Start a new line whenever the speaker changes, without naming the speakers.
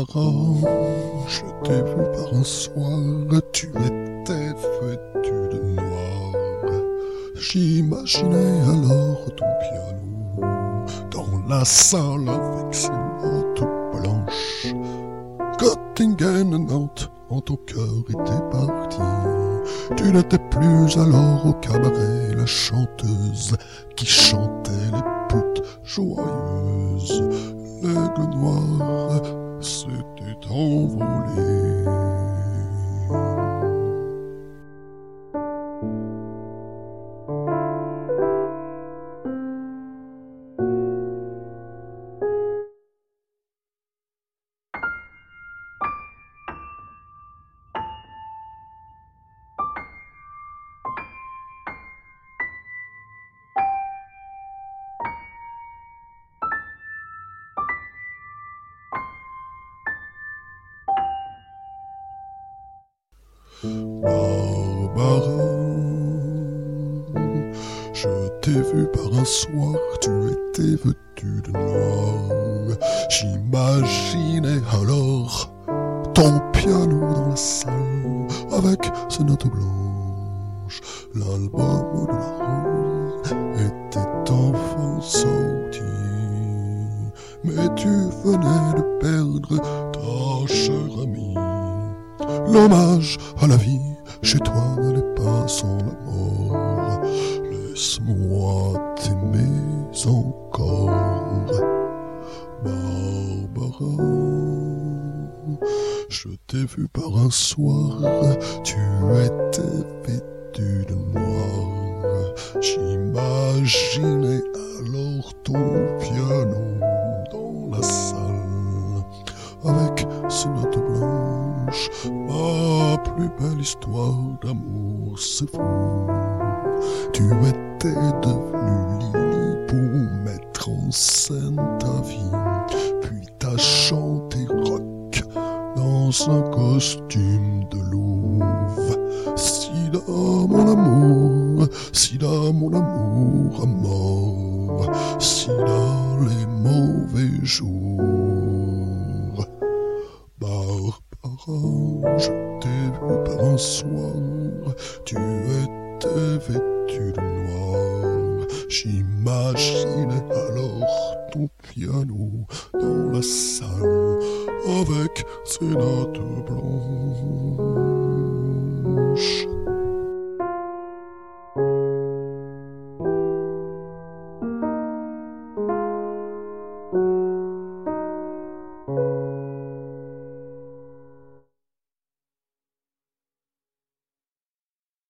Barbara, je t'ai vu par un soir, tu étais vêtue de noir. J'imaginais alors ton piano dans la salle avec ses notes blanches. Göttingen, Nantes, en ton cœur était parti. Tu n'étais plus alors au cabaret la chanteuse qui chantait les putes joyeuses. L'aigle noir s'était envolé. Barbara, je t'ai vu par un soir, tu étais vêtue de noir. J'imaginais alors ton piano dans la salle avec ses notes blanches. L'album de la rose était enfin sorti, mais tu venais de perdre ta chère amie. L'hommage à la vie chez toi n'allait pas sans la mort. Laisse-moi t'aimer encore, Barbara. Je t'ai vu par un soir, tu étais vêtue de noir. J'imaginais alors ton piano dans la salle avec ses notes blanches. Ma plus belle histoire d'amour, c'est fou. Tu étais devenue Lily pour mettre en scène ta vie. Puis t'as chanté rock dans un costume de louve. Sida mon amour, Sida mon amour à mort, Sida les mauvais jours. Barbara, je t'ai vu par un soir, tu étais vêtue de noir. J'imaginais alors ton piano dans la salle avec ses notes blanches.